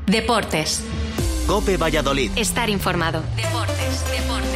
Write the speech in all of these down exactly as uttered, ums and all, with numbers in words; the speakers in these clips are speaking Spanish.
Deportes. COPE Valladolid. Estar informado. Deportes, deportes.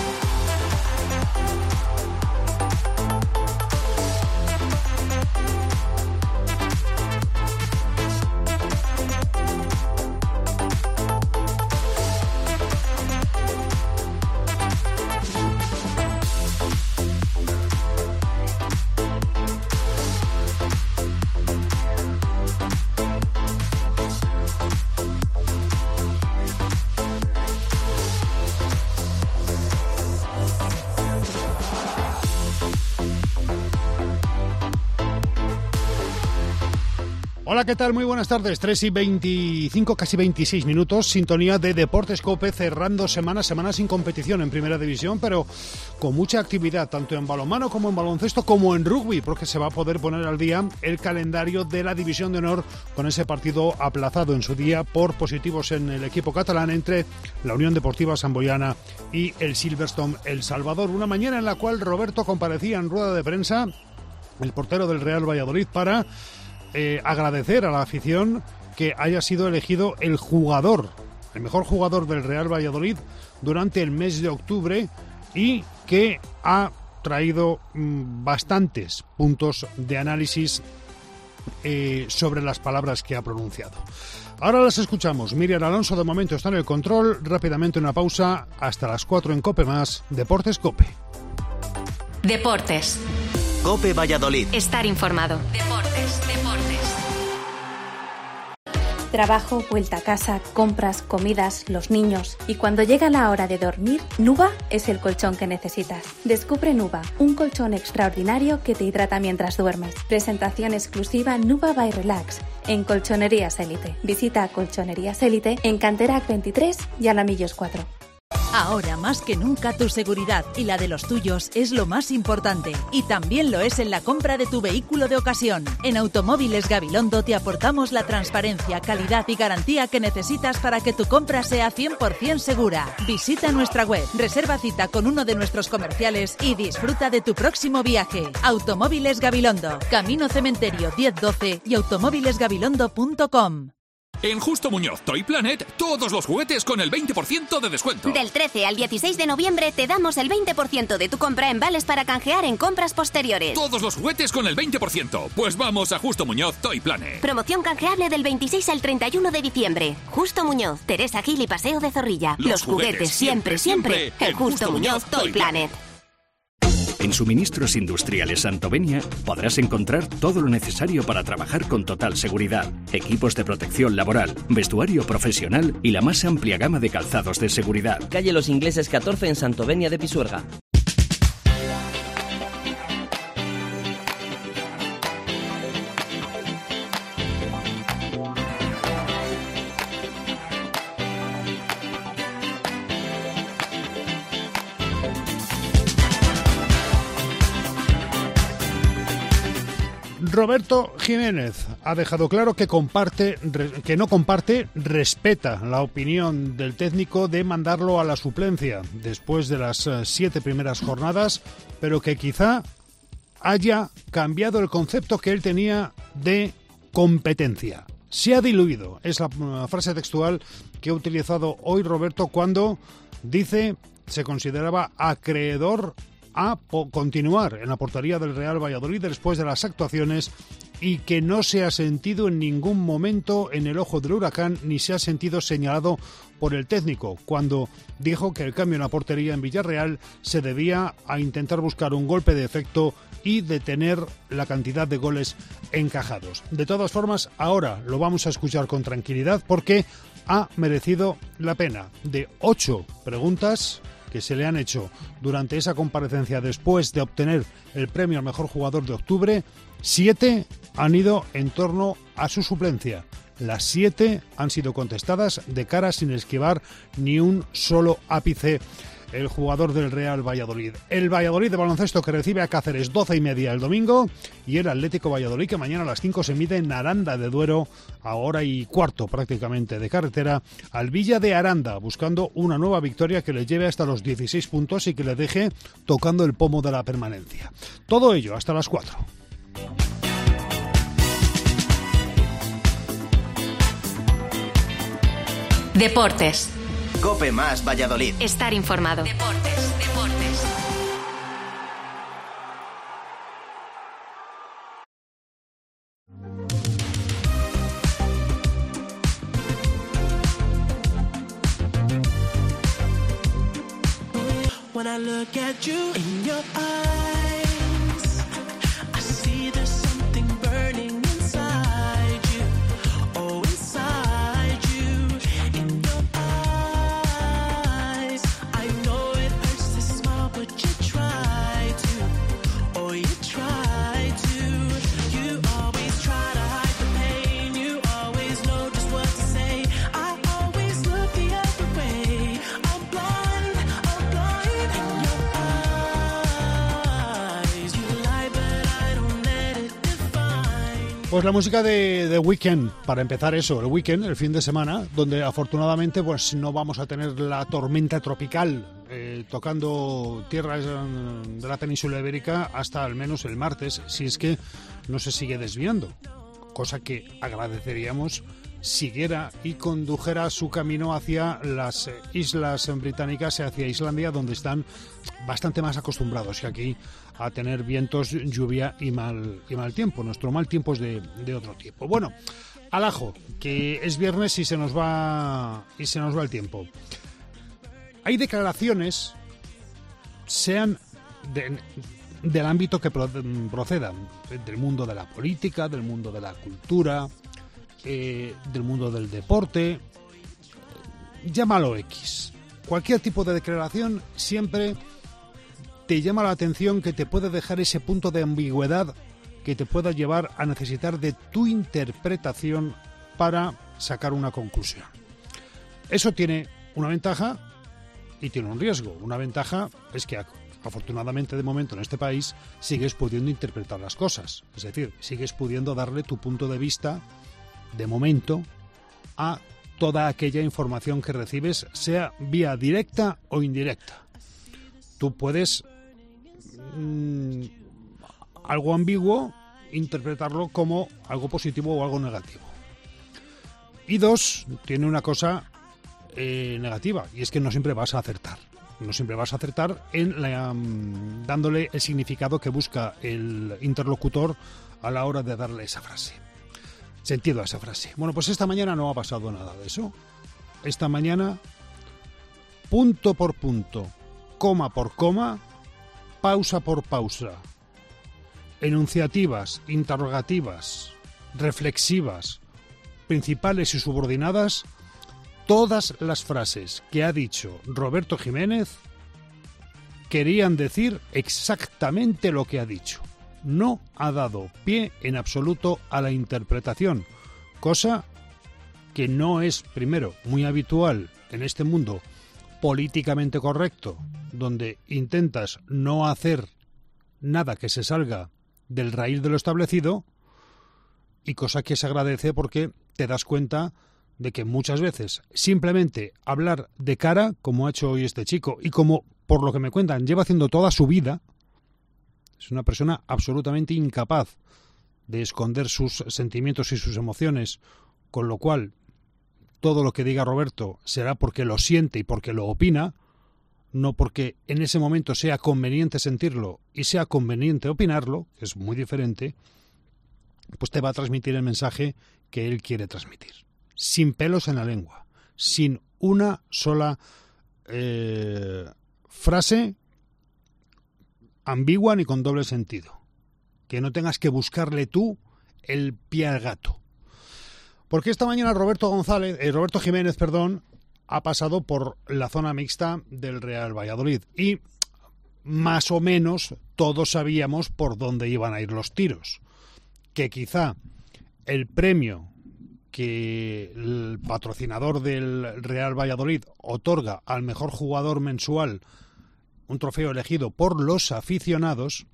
Hola, ¿qué tal? Muy buenas tardes. tres y veinticinco, casi veintiséis minutos. Sintonía de Deportes COPE, cerrando semana, semana sin competición en Primera División, pero con mucha actividad, tanto en balonmano como en baloncesto, como en rugby, porque se va a poder poner al día el calendario de la División de Honor con ese partido aplazado en su día por positivos en el equipo catalán entre la Unión Deportiva Samboyana y el Silverstone El Salvador. Una mañana en la cual Roberto comparecía en rueda de prensa, el portero del Real Valladolid, para Eh, agradecer a la afición que haya sido elegido el jugador, el mejor jugador del Real Valladolid durante el mes de octubre y que ha traído mmm, bastantes puntos de análisis eh, sobre las palabras que ha pronunciado. Ahora las escuchamos. Miriam Alonso de momento está en el control. Rápidamente una pausa. Hasta las cuatro en COPE más. Deportes COPE. Deportes. COPE Valladolid. Estar informado. Deportes, deportes. Trabajo, vuelta a casa, compras, comidas, los niños. Y cuando llega la hora de dormir, Nuba es el colchón que necesitas. Descubre Nuba, un colchón extraordinario que te hidrata mientras duermes. Presentación exclusiva Nuba by Relax en Colchonerías Élite. Visita Colchonerías Élite en Canterac veintitrés y Alamillos cuatro. Ahora más que nunca tu seguridad y la de los tuyos es lo más importante, y también lo es en la compra de tu vehículo de ocasión. En Automóviles Gabilondo te aportamos la transparencia, calidad y garantía que necesitas para que tu compra sea cien por ciento segura. Visita nuestra web, reserva cita con uno de nuestros comerciales y disfruta de tu próximo viaje. Automóviles Gabilondo, Camino Cementerio diez doce y automóviles gabilondo punto com. En Justo Muñoz Toy Planet, todos los juguetes con el veinte por ciento de descuento. Del trece al dieciséis de noviembre te damos el veinte por ciento de tu compra en vales para canjear en compras posteriores. Todos los juguetes con el veinte por ciento. Pues vamos a Justo Muñoz Toy Planet. Promoción canjeable del veintiséis al treinta y uno de diciembre. Justo Muñoz, Teresa Gil y Paseo de Zorrilla. Los, los juguetes, juguetes siempre, siempre, siempre en Justo, Justo Muñoz Toy Planet. En Suministros Industriales Santovenia podrás encontrar todo lo necesario para trabajar con total seguridad. Equipos de protección laboral, vestuario profesional y la más amplia gama de calzados de seguridad. Calle Los Ingleses catorce en Santovenia de Pisuerga. Roberto Jiménez ha dejado claro que comparte, que no comparte, respeta la opinión del técnico de mandarlo a la suplencia después de las siete primeras jornadas, pero que quizá haya cambiado el concepto que él tenía de competencia. Se ha diluido, es la frase textual que ha utilizado hoy Roberto cuando dice se consideraba acreedor a continuar en la portería del Real Valladolid después de las actuaciones y que no se ha sentido en ningún momento en el ojo del huracán ni se ha sentido señalado por el técnico cuando dijo que el cambio en la portería en Villarreal se debía a intentar buscar un golpe de efecto y detener la cantidad de goles encajados. De todas formas, ahora lo vamos a escuchar con tranquilidad porque ha merecido la pena. De ocho preguntas que se le han hecho durante esa comparecencia después de obtener el premio al mejor jugador de octubre, siete han ido en torno a su suplencia. Las siete han sido contestadas de cara sin esquivar ni un solo ápice el jugador del Real Valladolid. El Valladolid de baloncesto que recibe a Cáceres doce y media el domingo y el Atlético Valladolid que mañana a las cinco se mide en Aranda de Duero a hora y cuarto prácticamente de carretera al Villa de Aranda buscando una nueva victoria que le lleve hasta los dieciséis puntos y que le deje tocando el pomo de la permanencia. Todo ello hasta las cuatro. Deportes. COPE más Valladolid. Estar informado. Deportes, deportes. When I look at you in your eyes, I see there's something burning inside you. Oh, inside you, in your eyes. I know it hurts to smile, but you try to. Oh, you try to. You always try to hide the pain. You always know just what to say. I always look the other way. I'm blind, I'm blind. In your eyes, you lie, but I don't let it define. Pues la música de The Weeknd, para empezar eso, el weekend, el fin de semana, donde afortunadamente pues no vamos a tener la tormenta tropical eh, tocando tierras eh, de la península ibérica hasta al menos el martes, si es que no se sigue desviando, cosa que agradeceríamos siguiera y condujera su camino hacia las eh, islas británicas y hacia Islandia, donde están bastante más acostumbrados que aquí a tener vientos, lluvia y mal y mal tiempo. Nuestro mal tiempo es de, de otro tipo. Bueno, al ajo, que es viernes y se nos va y se nos va el tiempo. Hay declaraciones, sean de, del ámbito que pro, procedan, del mundo de la política, del mundo de la cultura, eh, del mundo del deporte, llámalo X. Cualquier tipo de declaración siempre te llama la atención, que te puede dejar ese punto de ambigüedad que te pueda llevar a necesitar de tu interpretación para sacar una conclusión. Eso tiene una ventaja y tiene un riesgo. Una ventaja es que afortunadamente de momento en este país sigues pudiendo interpretar las cosas, es decir, sigues pudiendo darle tu punto de vista de momento a toda aquella información que recibes, sea vía directa o indirecta. Tú puedes mmm, algo ambiguo interpretarlo como algo positivo o algo negativo. Y dos, tiene una cosa eh, negativa, y es que no siempre vas a acertar. No siempre vas a acertar en la, um, dándole el significado que busca el interlocutor a la hora de darle esa frase. Sentido a esa frase. Bueno, pues esta mañana no ha pasado nada de eso. Esta mañana, punto por punto, coma por coma, pausa por pausa, enunciativas, interrogativas, reflexivas, principales y subordinadas, todas las frases que ha dicho Roberto Jiménez querían decir exactamente lo que ha dicho. No ha dado pie en absoluto a la interpretación, cosa que no es, primero, muy habitual en este mundo políticamente correcto, donde intentas no hacer nada que se salga del raíz de lo establecido, y cosa que se agradece porque te das cuenta de que muchas veces simplemente hablar de cara, como ha hecho hoy este chico, y como, por lo que me cuentan, lleva haciendo toda su vida, es una persona absolutamente incapaz de esconder sus sentimientos y sus emociones, con lo cual todo lo que diga Roberto será porque lo siente y porque lo opina, no porque en ese momento sea conveniente sentirlo y sea conveniente opinarlo, que es muy diferente, pues te va a transmitir el mensaje que él quiere transmitir. Sin pelos en la lengua, sin una sola eh, frase ambigua ni con doble sentido. Que no tengas que buscarle tú el pie al gato. Porque esta mañana Roberto González, eh, Roberto Jiménez, perdón, ha pasado por la zona mixta del Real Valladolid y más o menos todos sabíamos por dónde iban a ir los tiros. Que quizá el premio que el patrocinador del Real Valladolid otorga al mejor jugador mensual, un trofeo elegido por los aficionados,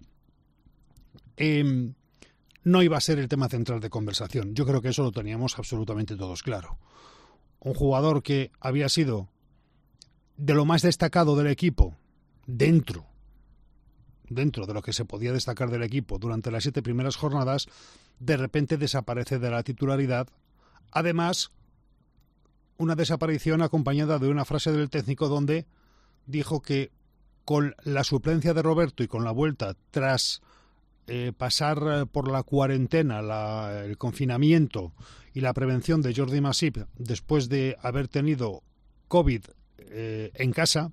eh, no iba a ser el tema central de conversación. Yo creo que eso lo teníamos absolutamente todos claro. Un jugador que había sido de lo más destacado del equipo, dentro, dentro de lo que se podía destacar del equipo durante las siete primeras jornadas, de repente desaparece de la titularidad. Además, una desaparición acompañada de una frase del técnico donde dijo que con la suplencia de Roberto y con la vuelta tras eh, pasar por la cuarentena, la, el confinamiento y la prevención de Jordi Masip después de haber tenido COVID eh, en casa,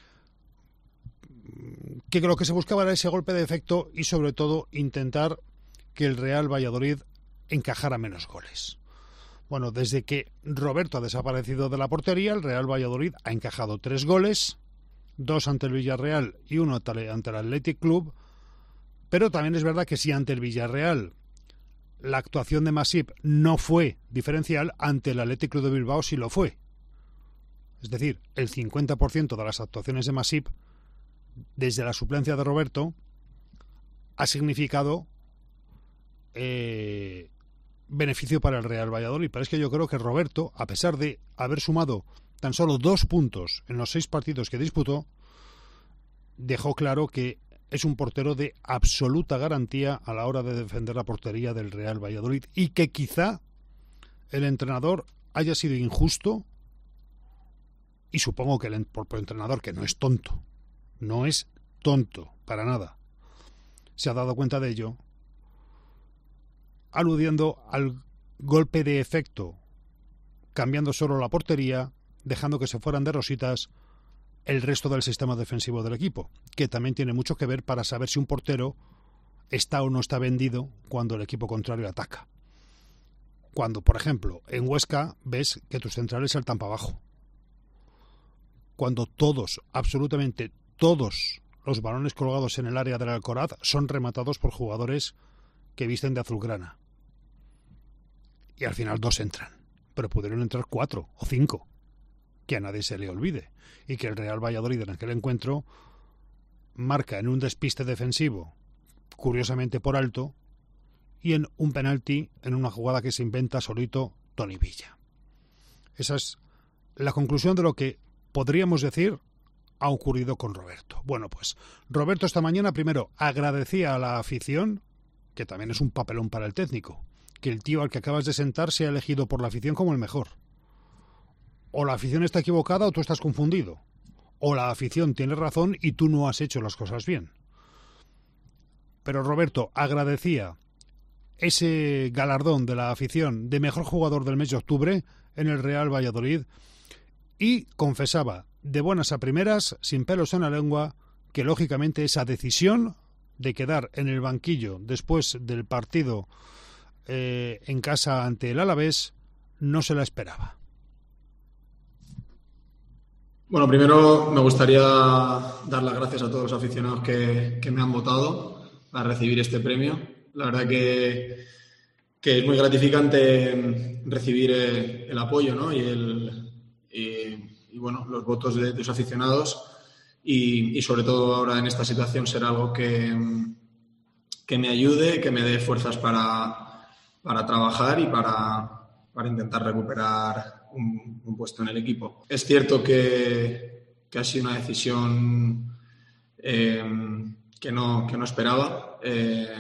que lo que se buscaba era ese golpe de efecto y sobre todo intentar que el Real Valladolid encajara menos goles. Bueno, desde que Roberto ha desaparecido de la portería, el Real Valladolid ha encajado tres goles, dos ante el Villarreal y uno ante el Athletic Club, pero también es verdad que si ante el Villarreal la actuación de Masip no fue diferencial, ante el Athletic Club de Bilbao sí lo fue. Es decir, el cincuenta por ciento de las actuaciones de Masip desde la suplencia de Roberto ha significado eh, beneficio para el Real Valladolid. Pero es que yo creo que Roberto, a pesar de haber sumado tan solo dos puntos en los seis partidos que disputó, dejó claro que es un portero de absoluta garantía a la hora de defender la portería del Real Valladolid y que quizá el entrenador haya sido injusto, y supongo que el propio entrenador, que no es tonto, no es tonto para nada, se ha dado cuenta de ello, aludiendo al golpe de efecto, cambiando solo la portería, dejando que se fueran de rositas el resto del sistema defensivo del equipo, que también tiene mucho que ver para saber si un portero está o no está vendido cuando el equipo contrario ataca. Cuando, por ejemplo, en Huesca ves que tus centrales saltan para abajo. Cuando todos, absolutamente todos los balones colgados en el área del Alcoraz son rematados por jugadores que visten de azulgrana. Y al final dos entran, pero pudieron entrar cuatro o cinco. Que a nadie se le olvide. Y que el Real Valladolid en aquel encuentro marca en un despiste defensivo, curiosamente por alto, y en un penalti en una jugada que se inventa solito Toni Villa. Esa es la conclusión de lo que podríamos decir ha ocurrido con Roberto. Bueno, pues Roberto esta mañana primero agradecía a la afición, que también es un papelón para el técnico, que el tío al que acabas de sentar sea elegido por la afición como el mejor. O la afición está equivocada o tú estás confundido. O la afición tiene razón y tú no has hecho las cosas bien. Pero Roberto agradecía ese galardón de la afición de mejor jugador del mes de octubre en el Real Valladolid y confesaba de buenas a primeras, sin pelos en la lengua, que lógicamente esa decisión de quedar en el banquillo después del partido eh, en casa ante el Alavés no se la esperaba. Bueno, primero me gustaría dar las gracias a todos los aficionados que, que me han votado para recibir este premio. La verdad que, que es muy gratificante recibir el apoyo, ¿no? y, el, y, y bueno, los votos de, de los aficionados y, y sobre todo ahora en esta situación ser algo que, que me ayude, que me dé fuerzas para, para trabajar y para, para intentar recuperar Un, un puesto en el equipo. Es cierto que, que ha sido una decisión eh, que, no, que no esperaba. Eh,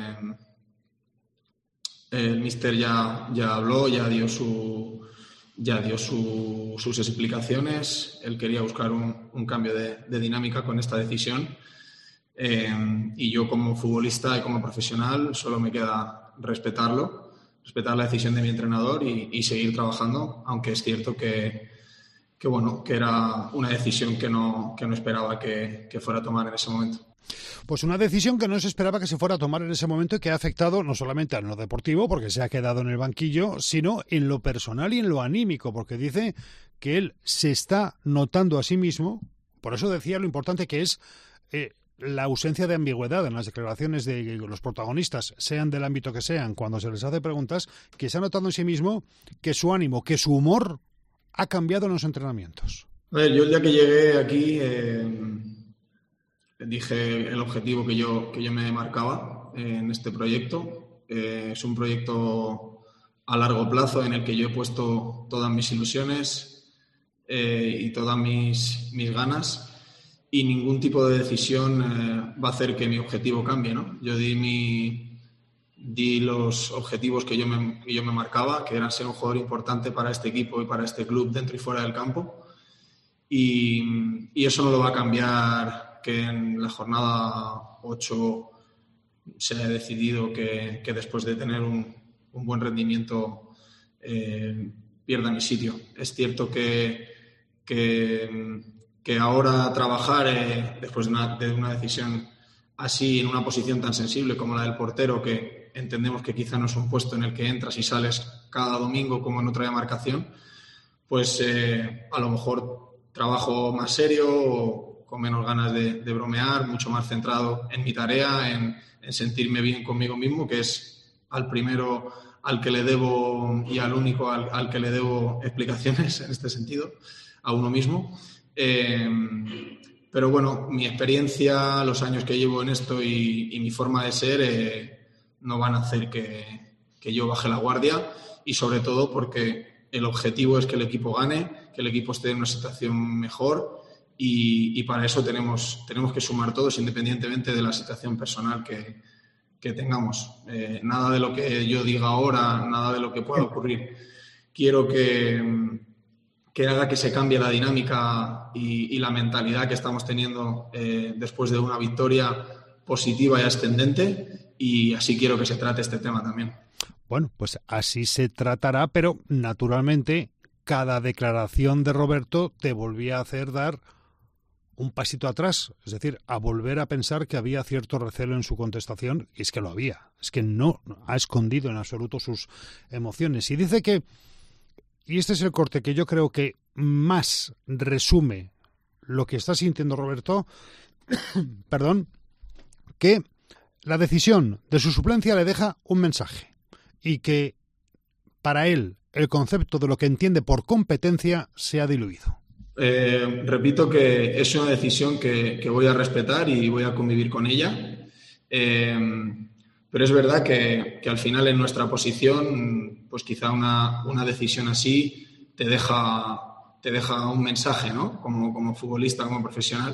el míster ya, ya habló, ya dio, su, ya dio su, sus explicaciones. Él quería buscar un, un cambio de, de dinámica con esta decisión. Eh, y yo como futbolista y como profesional solo me queda respetarlo. respetar la decisión de mi entrenador y, y seguir trabajando, aunque es cierto que, que bueno, que era una decisión que no, que no esperaba que, que fuera a tomar en ese momento. Pues una decisión que no se esperaba que se fuera a tomar en ese momento y que ha afectado no solamente a lo deportivo, porque se ha quedado en el banquillo, sino en lo personal y en lo anímico, porque dice que él se está notando a sí mismo, por eso decía lo importante que es eh, la ausencia de ambigüedad en las declaraciones de los protagonistas, sean del ámbito que sean, cuando se les hace preguntas, que se ha notado en sí mismo que su ánimo, que su humor ha cambiado en los entrenamientos. A ver, yo el día que llegué aquí eh, dije el objetivo que yo, que yo me marcaba en este proyecto. Eh, es un proyecto a largo plazo en el que yo he puesto todas mis ilusiones eh, y todas mis, mis ganas. Y ningún tipo de decisión eh, va a hacer que mi objetivo cambie, ¿no? Yo di mi, di los objetivos que yo, me, que yo me marcaba, que eran ser un jugador importante para este equipo y para este club dentro y fuera del campo. Y, y eso no lo va a cambiar que en la jornada ocho se haya decidido que, que después de tener un, un buen rendimiento eh, pierda mi sitio. Es cierto que, que, que ahora trabajar eh, después de una, de una decisión así en una posición tan sensible como la del portero, que entendemos que quizá no es un puesto en el que entras y sales cada domingo como en otra demarcación, pues eh, a lo mejor trabajo más serio o con menos ganas de, de bromear, mucho más centrado en mi tarea, en, en sentirme bien conmigo mismo, que es al primero al que le debo y al único al, al que le debo explicaciones en este sentido, a uno mismo. Eh, pero bueno, mi experiencia, los años que llevo en esto y, y mi forma de ser eh, no van a hacer que, que yo baje la guardia, y sobre todo porque el objetivo es que el equipo gane, que el equipo esté en una situación mejor, y, y para eso tenemos, tenemos que sumar todos, independientemente de la situación personal que, que tengamos. Eh, nada de lo que yo diga ahora, nada de lo que pueda ocurrir, quiero que, que haga que se cambie la dinámica y, y la mentalidad que estamos teniendo eh, después de una victoria positiva y ascendente, y así quiero que se trate este tema también. Bueno, pues así se tratará, pero naturalmente cada declaración de Roberto te volvía a hacer dar un pasito atrás, es decir, a volver a pensar que había cierto recelo en su contestación, y es que lo había, es que no ha escondido en absoluto sus emociones. Y dice que, y este es el corte que yo creo que más resume lo que está sintiendo Roberto, perdón, que la decisión de su suplencia le deja un mensaje, y que para él el concepto de lo que entiende por competencia se ha diluido. Eh, repito que es una decisión que, que voy a respetar y voy a convivir con ella, eh, pero es verdad que, que al final en nuestra posición, pues quizá una, una decisión así te deja, te deja un mensaje, ¿no? Como, como futbolista, como profesional,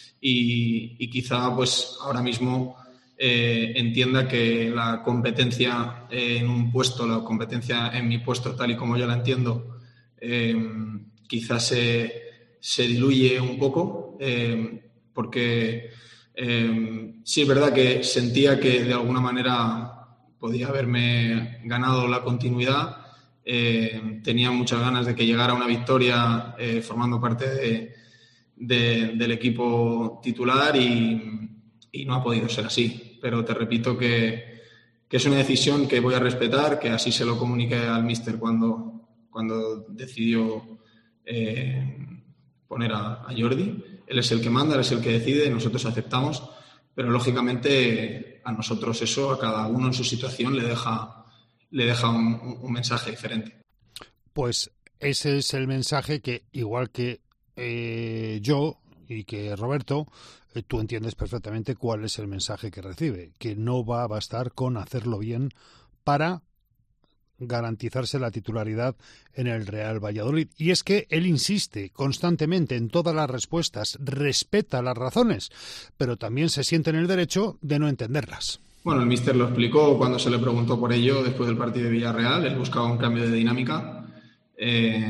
y, y quizá pues ahora mismo eh, entienda que la competencia en un puesto, la competencia en mi puesto tal y como yo la entiendo, eh, quizás se se diluye un poco, eh, porque eh, sí es verdad que sentía que de alguna manera podía haberme ganado la continuidad, eh, tenía muchas ganas de que llegara una victoria eh, formando parte de, de, del equipo titular, y, y no ha podido ser así, pero te repito que, que es una decisión que voy a respetar, que así se lo comuniqué al míster cuando, cuando decidió eh, poner a, a Jordi. Él es el que manda, él es el que decide, nosotros aceptamos, pero lógicamente a nosotros eso, a cada uno en su situación, le deja, le deja un, un mensaje diferente. Pues ese es el mensaje que, igual que eh, yo y que Roberto, eh, tú entiendes perfectamente cuál es el mensaje que recibe, que no va a bastar con hacerlo bien para garantizarse la titularidad en el Real Valladolid. Y es que él insiste constantemente en todas las respuestas, respeta las razones, pero también se siente en el derecho de no entenderlas. Bueno, el míster lo explicó cuando se le preguntó por ello después del partido de Villarreal. Él buscaba un cambio de dinámica, eh,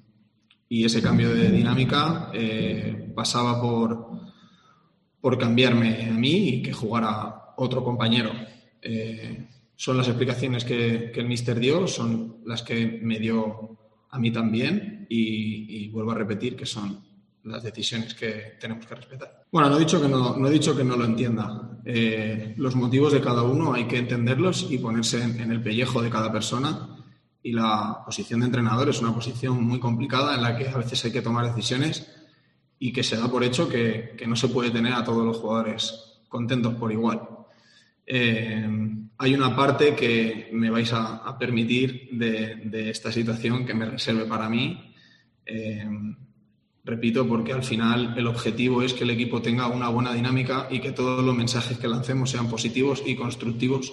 y ese cambio de dinámica eh, pasaba por, por cambiarme a mí y que jugara otro compañero. Eh, Son las explicaciones que, que el míster dio, son las que me dio a mí también, y, y vuelvo a repetir que son las decisiones que tenemos que respetar. Bueno, no he dicho que no, no, he dicho que no lo entienda. Eh, los motivos de cada uno hay que entenderlos y ponerse en, en el pellejo de cada persona, y la posición de entrenador es una posición muy complicada en la que a veces hay que tomar decisiones y que se da por hecho que, que no se puede tener a todos los jugadores contentos por igual. Eh, hay una parte que me vais a, a permitir de, de esta situación que me reserve para mí, eh, repito, porque al final el objetivo es que el equipo tenga una buena dinámica y que todos los mensajes que lancemos sean positivos y constructivos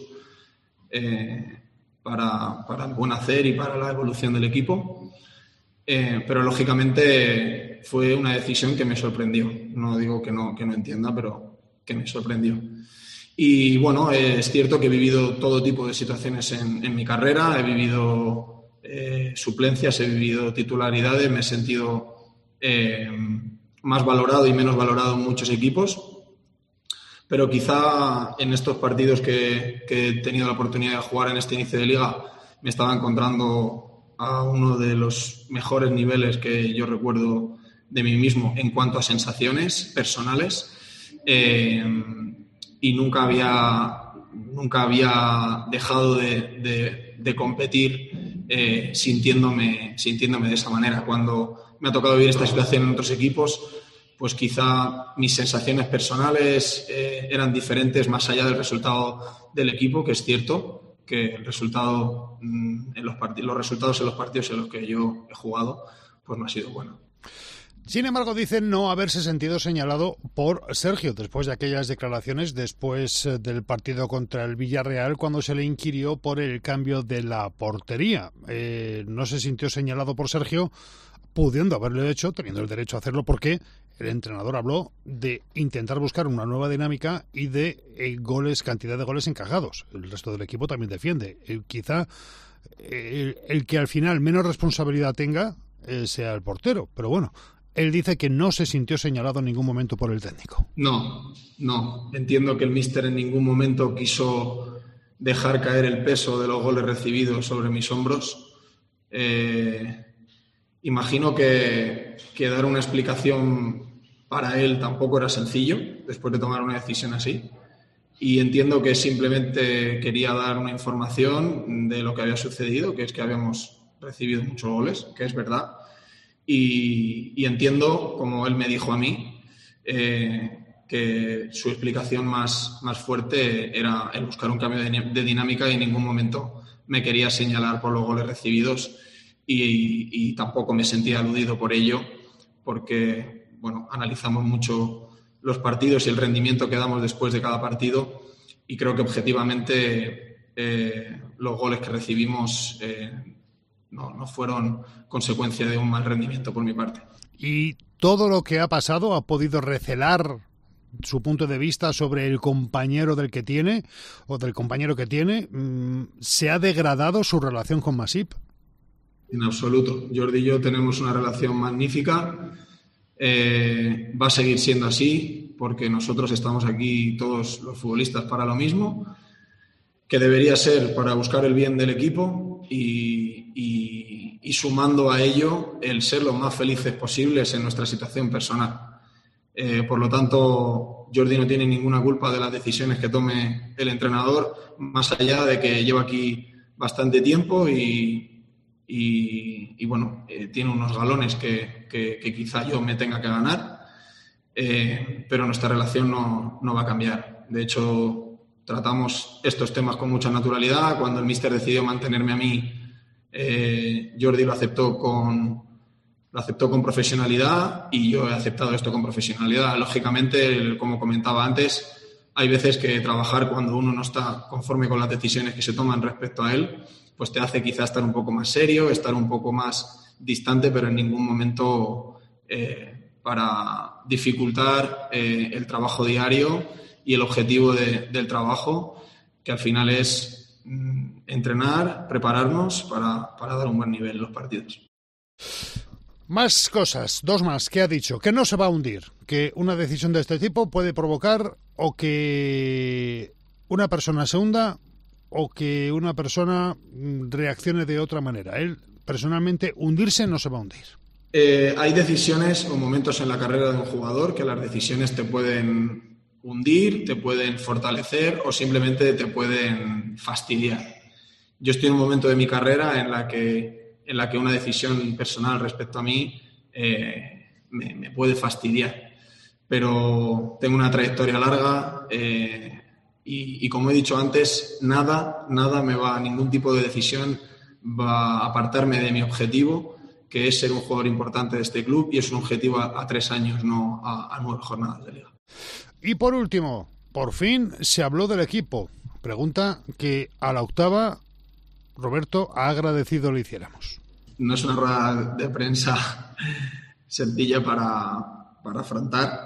eh, para, para el buen hacer y para la evolución del equipo, eh, pero lógicamente fue una decisión que me sorprendió. No digo que no, que no entienda, pero que me sorprendió. Y bueno, es cierto que he vivido todo tipo de situaciones en, en mi carrera, he vivido eh, suplencias, he vivido titularidades, me he sentido eh, más valorado y menos valorado en muchos equipos. Pero quizá en estos partidos que, que he tenido la oportunidad de jugar en este inicio de liga me estaba encontrando a uno de los mejores niveles que yo recuerdo de mí mismo en cuanto a sensaciones personales eh, y nunca había, nunca había dejado de, de, de competir eh, sintiéndome, sintiéndome de esa manera. Cuando me ha tocado vivir esta situación en otros equipos, pues quizá mis sensaciones personales eh, eran diferentes más allá del resultado del equipo, que es cierto que el resultado mmm, en los, part- los resultados en los partidos en los que yo he jugado pues no ha sido bueno. Sin embargo, dicen no haberse sentido señalado por Sergio después de aquellas declaraciones, después del partido contra el Villarreal, cuando se le inquirió por el cambio de la portería. Eh, no se sintió señalado por Sergio, pudiendo haberlo hecho, teniendo el derecho a hacerlo, porque el entrenador habló de intentar buscar una nueva dinámica y de eh, goles, cantidad de goles encajados. El resto del equipo también defiende. El, quizá el, el que al final menos responsabilidad tenga eh, sea el portero, pero bueno, él dice que no se sintió señalado en ningún momento por el técnico. No, no. Entiendo que el míster en ningún momento quiso dejar caer el peso de los goles recibidos sobre mis hombros. Eh... Imagino que, que dar una explicación para él tampoco era sencillo después de tomar una decisión así. Y entiendo que simplemente quería dar una información de lo que había sucedido, que es que habíamos recibido muchos goles, que es verdad. Y, y entiendo, como él me dijo a mí, eh, que su explicación más, más fuerte era el buscar un cambio de, de dinámica y en ningún momento me quería señalar por los goles recibidos. Y, y tampoco me sentía aludido por ello, porque bueno, analizamos mucho los partidos y el rendimiento que damos después de cada partido y creo que objetivamente eh, los goles que recibimos eh, no, no fueron consecuencia de un mal rendimiento por mi parte. ¿Y todo lo que ha pasado ha podido recelar su punto de vista sobre el compañero del que tiene o del compañero que tiene? ¿Se ha degradado su relación con Masip? En absoluto. Jordi y yo tenemos una relación magnífica. Eh, va a seguir siendo así porque nosotros estamos aquí todos los futbolistas para lo mismo, que debería ser para buscar el bien del equipo y, y, y sumando a ello el ser los más felices posibles en nuestra situación personal. Eh, por lo tanto, Jordi no tiene ninguna culpa de las decisiones que tome el entrenador, más allá de que lleva aquí bastante tiempo y Y, y bueno, eh, tiene unos galones que, que, que quizá yo me tenga que ganar, eh, pero nuestra relación no, no va a cambiar. De hecho, tratamos estos temas con mucha naturalidad. Cuando el míster decidió mantenerme a mí, eh, Jordi lo aceptó con, lo aceptó con profesionalidad y yo he aceptado esto con profesionalidad. Lógicamente, como comentaba antes, hay veces que trabajar cuando uno no está conforme con las decisiones que se toman respecto a él, pues te hace quizá estar un poco más serio, estar un poco más distante, pero en ningún momento eh, para dificultar eh, el trabajo diario y el objetivo de, del trabajo, que al final es mm, entrenar, prepararnos para, para dar un buen nivel en los partidos. Más cosas, dos más, que ha dicho, que no se va a hundir, que una decisión de este tipo puede provocar o que una persona se hunda o que una persona reaccione de otra manera. Él, personalmente, hundirse no se va a hundir. Eh, hay decisiones o momentos en la carrera de un jugador que las decisiones te pueden hundir, te pueden fortalecer o simplemente te pueden fastidiar. Yo estoy en un momento de mi carrera en la que, en la que una decisión personal respecto a mí eh, me, me puede fastidiar. Pero tengo una trayectoria larga eh, Y, y como he dicho antes, nada, nada me va, ningún tipo de decisión va a apartarme de mi objetivo, que es ser un jugador importante de este club y es un objetivo a, a tres años, no a, a nueve jornadas de liga. Y por último, por fin se habló del equipo. Pregunta que a la octava Roberto ha agradecido le hiciéramos. No es una rueda de prensa sencilla para, para afrontar.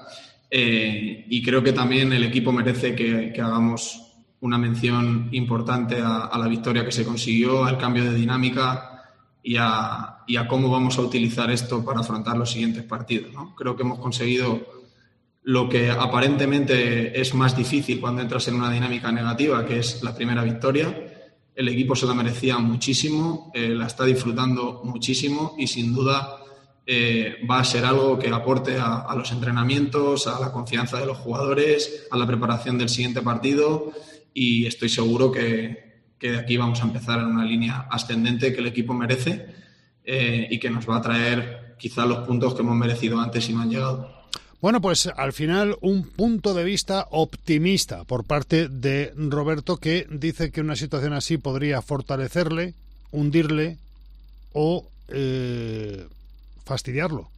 eh, y creo que también el equipo merece que, que hagamos una mención importante a, a la victoria que se consiguió, al cambio de dinámica y a, y a cómo vamos a utilizar esto para afrontar los siguientes partidos, ¿no? Creo que hemos conseguido lo que aparentemente es más difícil cuando entras en una dinámica negativa, que es la primera victoria. El equipo se la merecía muchísimo, eh, la está disfrutando muchísimo y sin duda eh, va a ser algo que aporte a, a los entrenamientos, a la confianza de los jugadores, a la preparación del siguiente partido, y estoy seguro que, que de aquí vamos a empezar en una línea ascendente que el equipo merece eh, y que nos va a traer quizá los puntos que hemos merecido antes y no han llegado. Bueno, pues al final un punto de vista optimista por parte de Roberto, que dice que una situación así podría fortalecerle, hundirle o eh, fastidiarlo.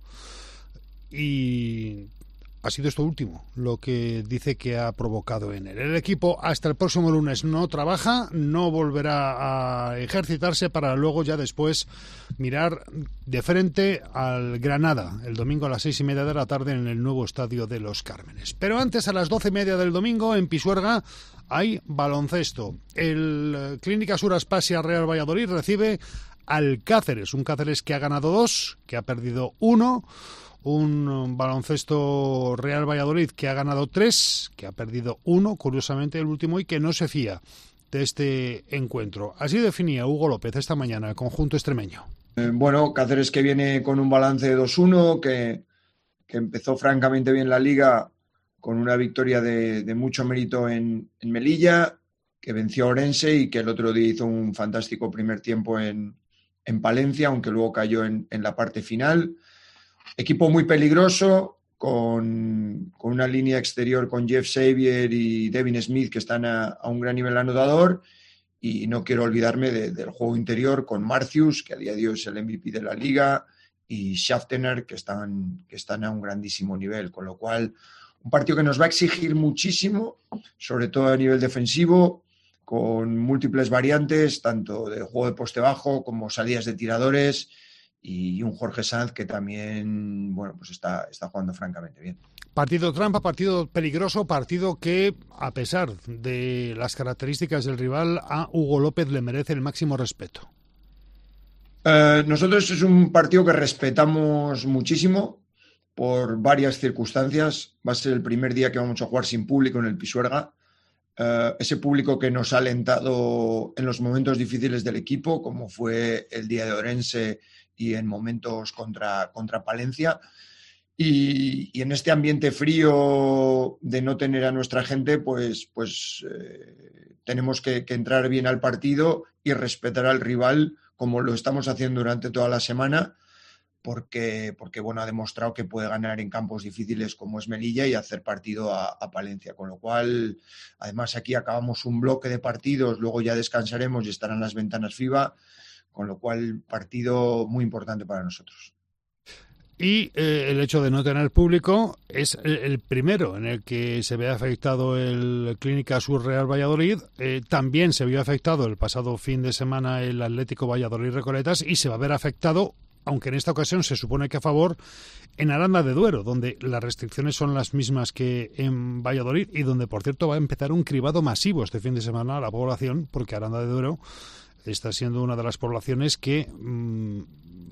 Y ha sido esto último lo que dice que ha provocado en él. El equipo hasta el próximo lunes no trabaja, no volverá a ejercitarse para luego ya después mirar de frente al Granada el domingo a las seis y media de la tarde en el nuevo estadio de Los Cármenes. Pero antes, a las doce y media del domingo en Pisuerga hay baloncesto. El Clínica Sur Aspasia Real Valladolid recibe al Cáceres, un Cáceres que ha ganado dos, que ha perdido uno. Un baloncesto Real Valladolid que ha ganado tres, que ha perdido uno, curiosamente el último, y que no se fía de este encuentro. Así definía Hugo López esta mañana el conjunto extremeño. Eh, bueno, Cáceres que viene con un balance de dos uno, que, que empezó francamente bien la liga con una victoria de, de mucho mérito en, en Melilla, que venció a Orense y que el otro día hizo un fantástico primer tiempo en, en Palencia, aunque luego cayó en, en la parte final. Equipo muy peligroso, con, con una línea exterior con Jeff Xavier y Devin Smith que están a, a un gran nivel anotador, y no quiero olvidarme de, del juego interior con Marcius, que a día de hoy es el M V P de la liga, y Schaftener, que están, que están a un grandísimo nivel, con lo cual un partido que nos va a exigir muchísimo, sobre todo a nivel defensivo, con múltiples variantes, tanto de juego de poste bajo como salidas de tiradores, y un Jorge Sanz que también, bueno, pues está, está jugando francamente bien. Partido trampa, partido peligroso, partido que, a pesar de las características del rival, a Hugo López le merece el máximo respeto. Eh, nosotros es un partido que respetamos muchísimo por varias circunstancias. Va a ser el primer día que vamos a jugar sin público en el Pisuerga. Uh, ese público que nos ha alentado en los momentos difíciles del equipo, como fue el día de Orense y en momentos contra, contra Palencia. Y, y en este ambiente frío de no tener a nuestra gente, pues, pues eh, tenemos que, que entrar bien al partido y respetar al rival como lo estamos haciendo durante toda la semana, porque, porque bueno, ha demostrado que puede ganar en campos difíciles como es Melilla y hacer partido a, a Palencia, con lo cual además aquí acabamos un bloque de partidos, luego ya descansaremos y estarán las ventanas FIBA, con lo cual partido muy importante para nosotros. Y eh, el hecho de no tener público es el, el primero en el que se ve afectado el Clínica Sur Real Valladolid. Eh, también se vio afectado el pasado fin de semana el Atlético Valladolid Recoletas, y se va a ver afectado, aunque en esta ocasión se supone que a favor, en Aranda de Duero, donde las restricciones son las mismas que en Valladolid y donde, por cierto, va a empezar un cribado masivo este fin de semana a la población, porque Aranda de Duero está siendo una de las poblaciones que mmm,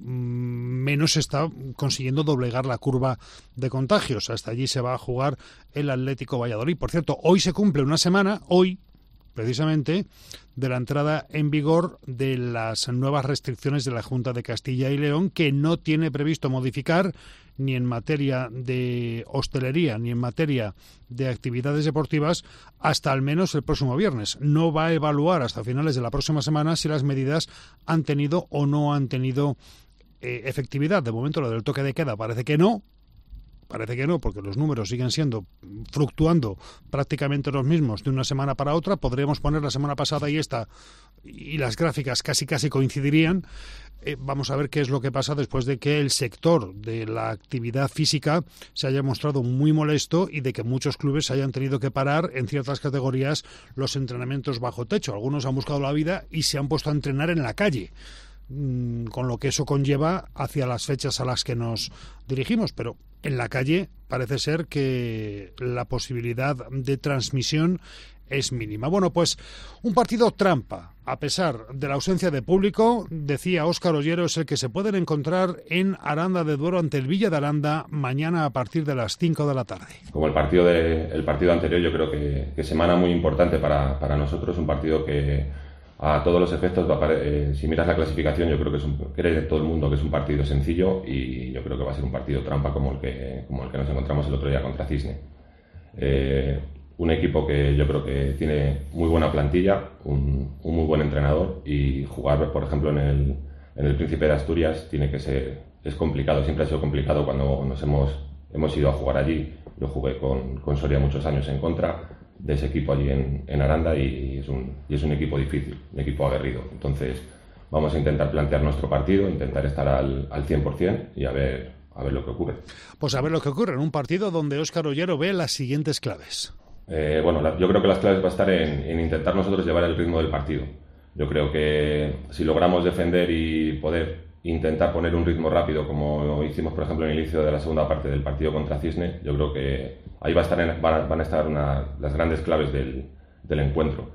menos está consiguiendo doblegar la curva de contagios. Hasta allí se va a jugar el Atlético Valladolid. Por cierto, hoy se cumple una semana, hoy, precisamente, de la entrada en vigor de las nuevas restricciones de la Junta de Castilla y León, que no tiene previsto modificar ni en materia de hostelería ni en materia de actividades deportivas hasta al menos el próximo viernes. No va a evaluar hasta finales de la próxima semana si las medidas han tenido o no han tenido eh, efectividad. De momento lo del toque de queda parece que no, Parece que no, porque los números siguen siendo, fluctuando prácticamente los mismos de una semana para otra. Podríamos poner la semana pasada y esta, y las gráficas casi casi coincidirían. Eh, vamos a ver qué es lo que pasa después de que el sector de la actividad física se haya mostrado muy molesto y de que muchos clubes hayan tenido que parar en ciertas categorías los entrenamientos bajo techo. Algunos han buscado la vida y se han puesto a entrenar en la calle, con lo que eso conlleva hacia las fechas a las que nos dirigimos, pero en la calle parece ser que la posibilidad de transmisión es mínima. Bueno, pues un partido trampa. A pesar de la ausencia de público, decía Óscar Ollero, es el que se pueden encontrar en Aranda de Duero ante el Villa de Aranda mañana a partir de las cinco de la tarde. Como el partido de, el partido anterior, yo creo que, que semana muy importante para, para nosotros, un partido que a todos los efectos, va a pare- eh, si miras la clasificación, yo creo que es un, cree todo el mundo que es un partido sencillo y yo creo que va a ser un partido trampa como el que, como el que nos encontramos el otro día contra Cisne. Eh, un equipo que yo creo que tiene muy buena plantilla, un, un muy buen entrenador y jugar, por ejemplo, en el, en el Príncipe de Asturias tiene que ser, es complicado, siempre ha sido complicado cuando nos hemos, hemos ido a jugar allí. Yo jugué con, con Soria muchos años en contra de ese equipo allí en, en Aranda y es, un, y es un equipo difícil, un equipo aguerrido. Entonces vamos a intentar plantear nuestro partido, intentar estar al, al cien por ciento y a ver, a ver lo que ocurre. Pues a ver lo que ocurre en un partido donde Óscar Ollero ve las siguientes claves. Eh, bueno, la, yo creo que las claves va a estar en, en intentar nosotros llevar el ritmo del partido. Yo creo que si logramos defender y poder intentar poner un ritmo rápido, como hicimos, por ejemplo, en el inicio de la segunda parte del partido contra Cisne, yo creo que ahí va a estar en, van, a, van a estar una, las grandes claves del, del encuentro.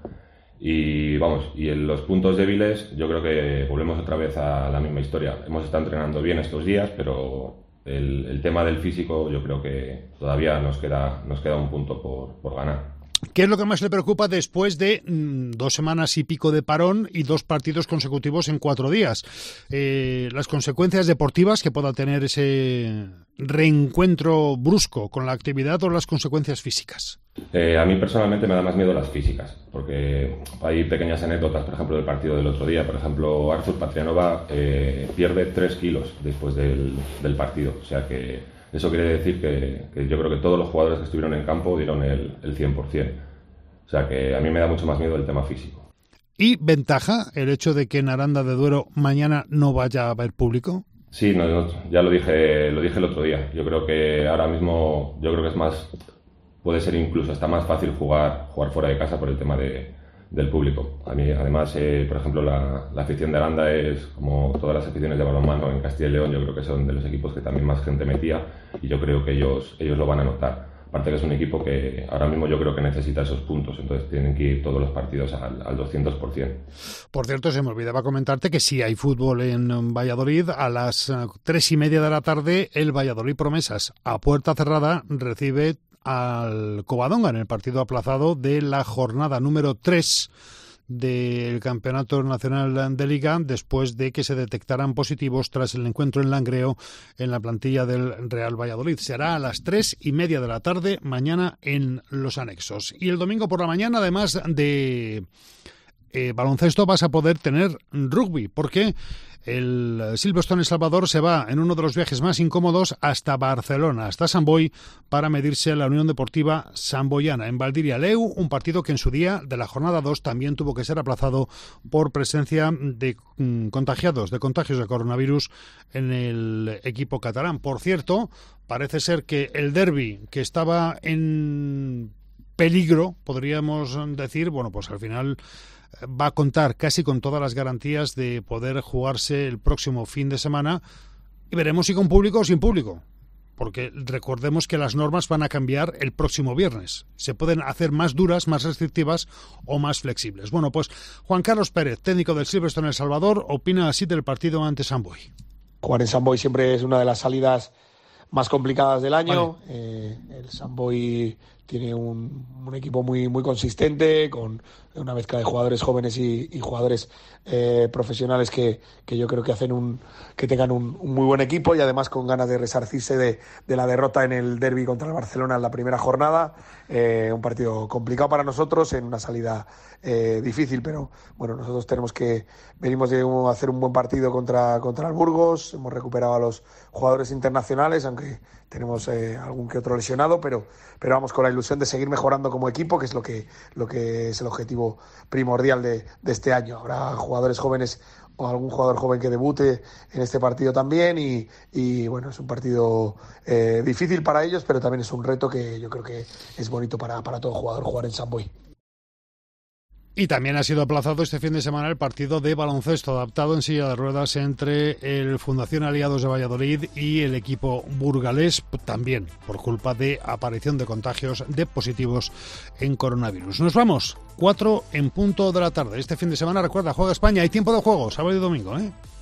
Y vamos, y en los puntos débiles, yo creo que volvemos otra vez a la misma historia. Hemos estado entrenando bien estos días, pero el, el tema del físico, yo creo que todavía nos queda, nos queda un punto por, por ganar. ¿Qué es lo que más le preocupa después de mmm, dos semanas y pico de parón y dos partidos consecutivos en cuatro días? Eh, las consecuencias deportivas que pueda tener ese reencuentro brusco con la actividad o las consecuencias físicas. Eh, a mí personalmente me da más miedo las físicas, porque hay pequeñas anécdotas, por ejemplo, del partido del otro día. Por ejemplo, Artur Patrianova eh, pierde tres kilos después del, del partido, o sea que eso quiere decir que, que yo creo que todos los jugadores que estuvieron en campo dieron el, el cien por ciento. O sea que a mí me da mucho más miedo el tema físico. ¿Y ventaja el hecho de que en Aranda de Duero mañana no vaya a haber público? Sí, no, no, ya lo dije, lo dije el otro día. Yo creo que ahora mismo, yo creo que es más, puede ser incluso hasta más fácil jugar, jugar fuera de casa por el tema de, del público. A mí, además, eh, por ejemplo, la, la afición de Aranda es, como todas las aficiones de balonmano en Castilla y León, yo creo que son de los equipos que también más gente metía y yo creo que ellos, ellos lo van a notar. Aparte que es un equipo que ahora mismo yo creo que necesita esos puntos, entonces tienen que ir todos los partidos al, al doscientos por ciento. Por cierto, se me olvidaba comentarte que sí hay fútbol en Valladolid. A las tres y media de la tarde, el Valladolid Promesas, a puerta cerrada, recibe al Covadonga en el partido aplazado de la jornada número tres del Campeonato Nacional de Liga, después de que se detectaran positivos tras el encuentro en Langreo en la plantilla del Real Valladolid. Será a las tres y media de la tarde mañana en los anexos. Y el domingo por la mañana, además de eh, baloncesto, vas a poder tener rugby, porque el Silverstone El Salvador se va en uno de los viajes más incómodos hasta Barcelona, hasta Sant Boi, para medirse a la Unión Deportiva Samboyana en Valdiria Leu, un partido que en su día de la jornada dos también tuvo que ser aplazado por presencia de mm, contagiados, de contagios de coronavirus en el equipo catalán. Por cierto, parece ser que el derbi que estaba en peligro, podríamos decir, bueno, pues al final va a contar casi con todas las garantías de poder jugarse el próximo fin de semana y veremos si con público o sin público, porque recordemos que las normas van a cambiar el próximo viernes. Se pueden hacer más duras, más restrictivas o más flexibles. Bueno, pues Juan Carlos Pérez, técnico del Silverstone El Salvador, opina así del partido ante Sant Boi. Jugar en Sant Boi siempre es una de las salidas más complicadas del año. Vale. Eh, el Sant Boi tiene un, un equipo muy muy consistente, con una mezcla de jugadores jóvenes y, y jugadores eh, profesionales que, que yo creo que hacen un que tengan un, un muy buen equipo y además con ganas de resarcirse de, de la derrota en el derbi contra el Barcelona en la primera jornada. Eh, un partido complicado para nosotros en una salida eh, difícil, pero bueno, nosotros tenemos que venimos de hacer un buen partido contra, contra el Burgos, hemos recuperado a los jugadores internacionales, aunque tenemos eh, algún que otro lesionado, pero, pero vamos con la ilusión de seguir mejorando como equipo, que es lo que, lo que es el objetivo primordial de, de este año. Habrá jugadores jóvenes o algún jugador joven que debute en este partido también y, y bueno, es un partido eh, difícil para ellos, pero también es un reto que yo creo que es bonito para, para todo jugador jugar en Sant Boi. Y también ha sido aplazado este fin de semana el partido de baloncesto adaptado en silla de ruedas entre el Fundación Aliados de Valladolid y el equipo burgalés, también por culpa de aparición de contagios de positivos en coronavirus. Nos vamos, cuatro en punto de la tarde. Este fin de semana, recuerda, juega España, hay tiempo de juego, sábado y domingo, ¿eh?